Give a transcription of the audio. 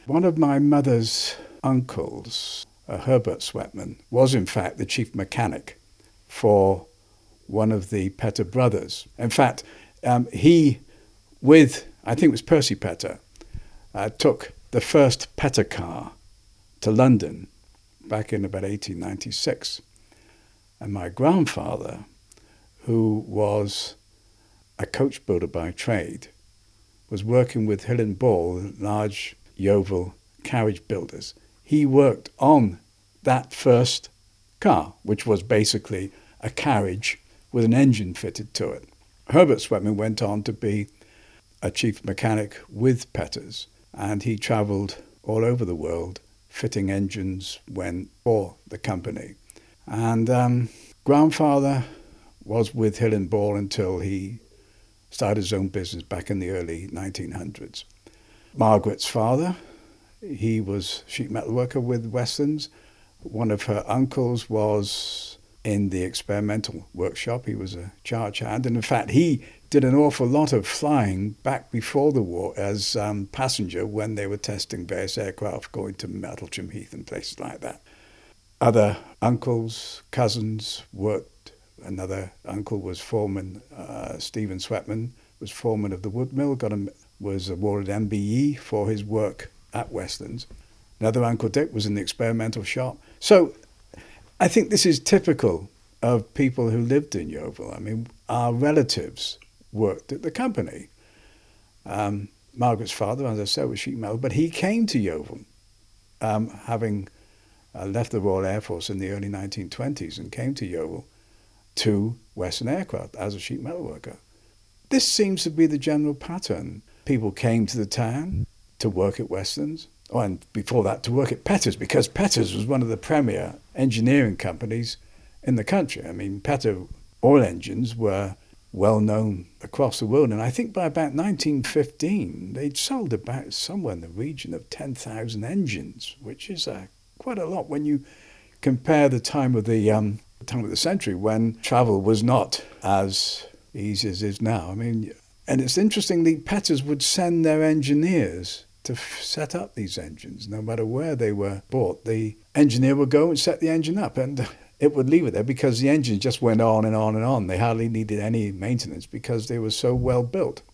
One of my mother's uncles, Herbert Sweatman, was in fact the chief mechanic for one of the Petter brothers. In fact, he, with, I think it was Percy Petter, took the first Petter car to London back in about 1896. And my grandfather, who was a coach builder by trade, was working with Hill and Ball, large Yeovil carriage builders. He worked on that first car, which was basically a carriage with an engine fitted to it. Herbert Sweatman went on to be a chief mechanic with Petters, and he travelled all over the world fitting engines for the company. And grandfather was with Hill and Ball until he started his own business back in the early 1900s. Margaret's father, he was sheet metal worker with Westlands. One of her uncles was in the experimental workshop. He was a charge hand. And in fact, he did an awful lot of flying back before the war as passenger when they were testing various aircraft going to Meldrum Heath and places like that. Other uncles, cousins worked. Another uncle was foreman, Stephen Sweatman, was foreman of the wood mill, was awarded MBE for his work at Westlands. Another uncle, Dick, was in the experimental shop. So I think this is typical of people who lived in Yeovil. I mean, our relatives worked at the company. Margaret's father, as I said, was sheet metal, but he came to Yeovil, having left the Royal Air Force in the early 1920s and came to Yeovil to Western Aircraft as a sheet metal worker. This seems to be the general pattern. People came to the town to work at Westlands, and before that to work at Petters, because Petters was one of the premier engineering companies in the country. I mean, Petter oil engines were well known across the world, and I think by about 1915 they'd sold about somewhere in the region of 10,000 engines, which is quite a lot when you compare the time of the century when travel was not as easy as it is now. I mean, and it's interesting, the Petters would send their engineers to set up these engines. No matter where they were bought, the engineer would go and set the engine up, and it would leave it there because the engine just went on and on and on. They hardly needed any maintenance because they were so well built.